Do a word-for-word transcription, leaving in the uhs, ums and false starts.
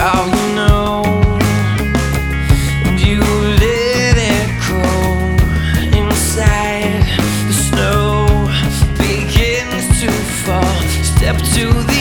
all you know, and you let it grow inside. The snow begins to fall. Step to the